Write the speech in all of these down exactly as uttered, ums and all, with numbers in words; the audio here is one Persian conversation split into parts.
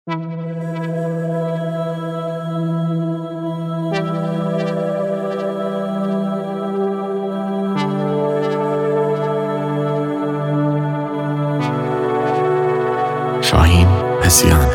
شاهین پسیان.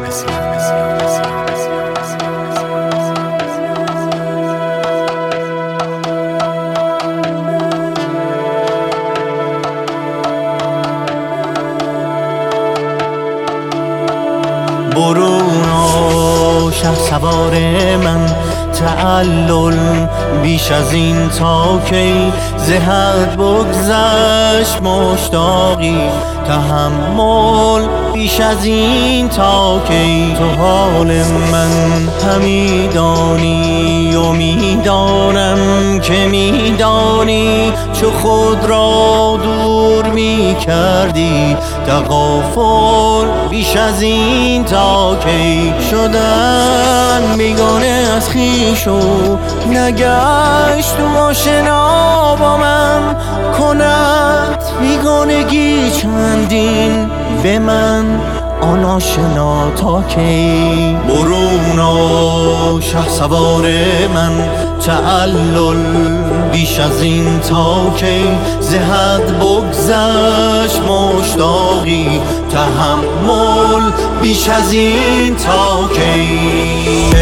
برون شهسوار من، تعلل بیش از این تا کی؟ ز حد بگذشت مشتاقی، تحمل بیش از این تا کی؟ تو حال من همی دانی و میدانم که میدانی، چو خود را دور می کردی تغافل بیش از این تا کی؟ شدن بیگانه از خویش و نگشت و آشنا با من، کند بیگانگی چندین به من آن آشنا تا کی؟ برون شهسوار من، تعلل بیش از این تا کی؟ ز حد بگذشت مشتاقی، تحمل بیش از این تا کی؟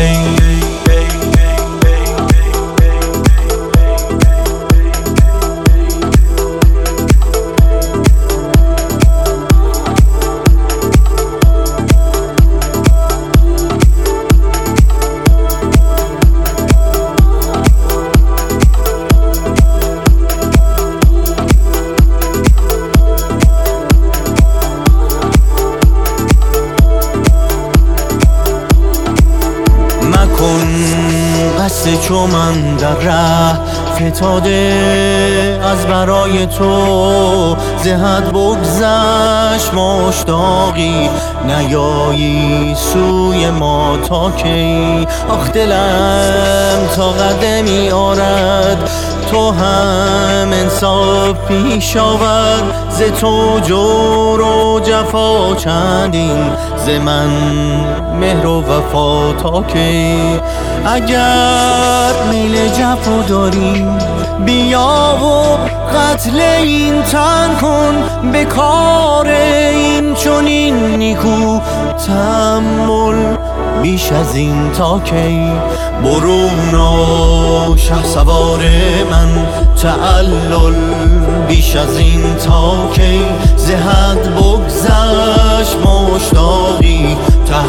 قصد چو من در ره فتاده از برای تو، ز حد بگذشت مشتاقی، نیایی سوی ما تا کی؟ آخ دلم تا قدمی آرد، تو هم انصاف پیش آور، ز تو جور و جفا چندین، ز من مهر و وفا تا کی؟ اگر میل جفا داری بیا و قتل این تن کن، به کار این چنین نیکو تحمل بیش از این تا کی؟ برون شهسوار من، تعلل بیش از این تا کی؟ ز حد بگذشت مشتاقی،